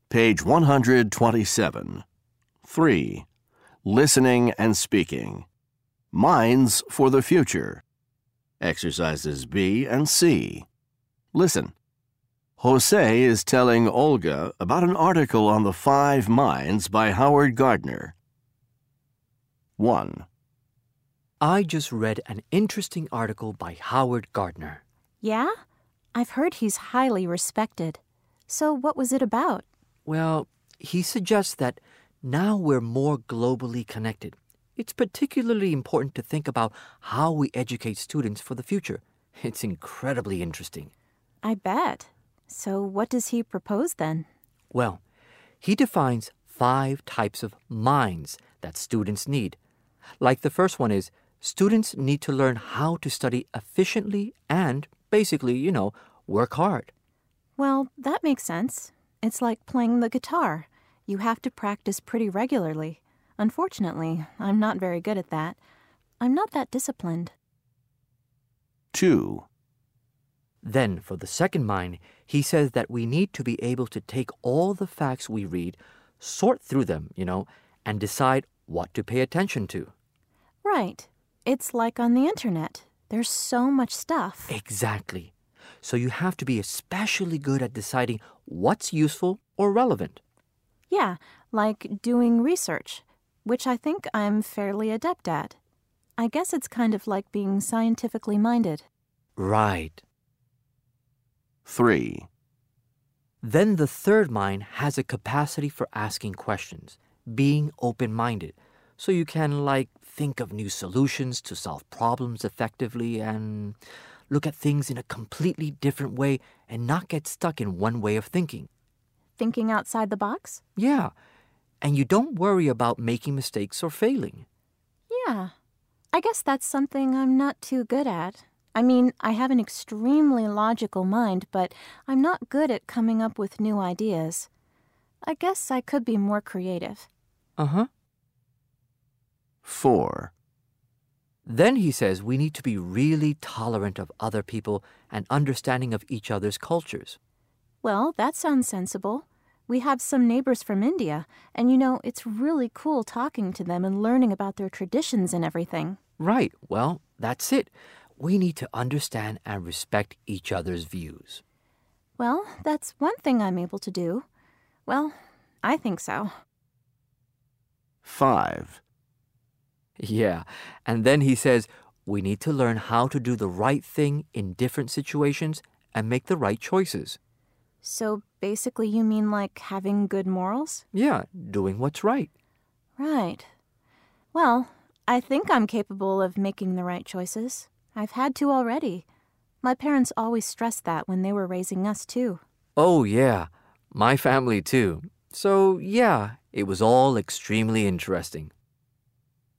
Page 127. 3. Listening and speaking. Minds for the future. Exercises B and C. Listen. Jose is telling Olga about an article on the 5 minds by Howard Gardner. 1. I just read an interesting article by Howard Gardner. Yeah? I've heard he's highly respected. So what was it about? Well, he suggests that now we're more globally connected. It's particularly important to think about how we educate students for the future. It's incredibly interesting. I bet. So what does he propose then? Well, he defines 5 types of minds that students need. Like the first one is, students need to learn how to study efficiently and, basically, work hard. Well, that makes sense. It's like playing the guitar. You have to practice pretty regularly. Unfortunately, I'm not very good at that. I'm not that disciplined. 2. Then, for the second mind, he says that we need to be able to take all the facts we read, sort through them, and decide what to pay attention to. Right. It's like on the internet. There's so much stuff. Exactly. So you have to be especially good at deciding what's useful or relevant. Yeah, like doing research, which I think I'm fairly adept at. I guess it's kind of like being scientifically minded. Right. 3. Then the third mind has a capacity for asking questions, being open-minded, so you can, think of new solutions to solve problems effectively and look at things in a completely different way and not get stuck in one way of thinking. Thinking outside the box? Yeah, and you don't worry about making mistakes or failing. Yeah, I guess that's something I'm not too good at. I mean, I have an extremely logical mind, but I'm not good at coming up with new ideas. I guess I could be more creative. Uh-huh. 4. Then he says we need to be really tolerant of other people and understanding of each other's cultures. Well, that sounds sensible. We have some neighbors from India, and it's really cool talking to them and learning about their traditions and everything. Right. Well, that's it. We need to understand and respect each other's views. Well, that's one thing I'm able to do. Well, I think so. 5. Yeah, and then he says we need to learn how to do the right thing in different situations and make the right choices. So basically you mean like having good morals? Yeah, doing what's right. Right. Well, I think I'm capable of making the right choices. I've had to already. My parents always stressed that when they were raising us too. Oh, yeah, my family too. So, yeah, it was all extremely interesting.